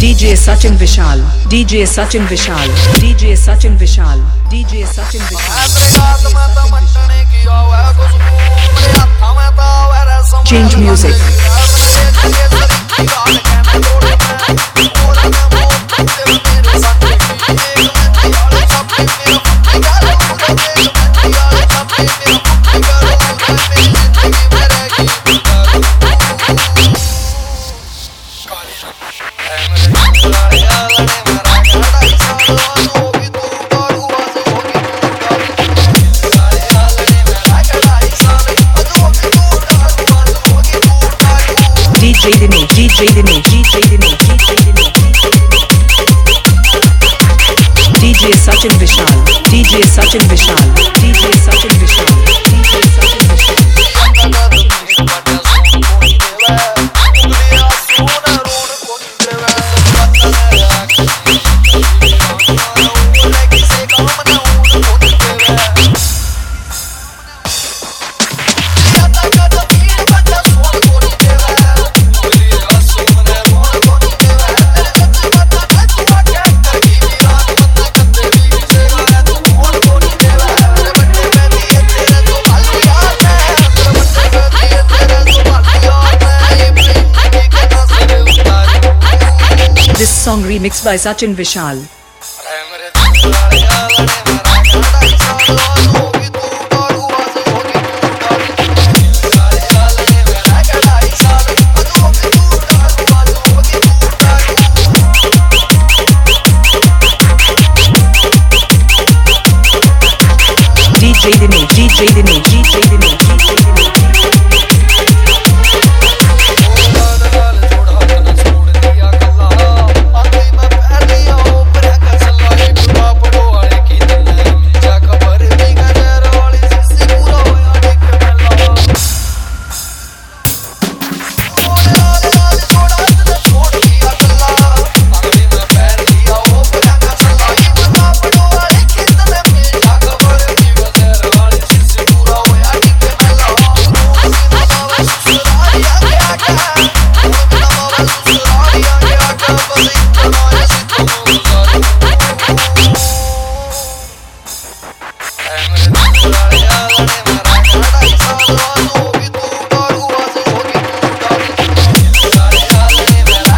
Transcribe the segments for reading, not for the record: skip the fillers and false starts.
DJ Sachin Vishal, DJ Sachin Vishal, DJ Sachin Vishal, DJ Sachin Vishal. Change music. DJ Dinesh, DJ Dinesh, DJ Dinesh, DJ Sachin Vishal, DJ Sachin Vishal, DJ Sachin Vishal, DJ Sachin Vishal. This song remixed by Sachin Vishal. DJ Dinesh, DJ Dinesh, DJ Dinesh, DJ Dinesh.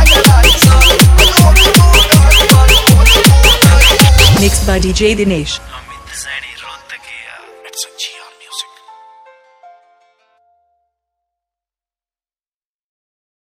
Mixed by DJ Dinesh.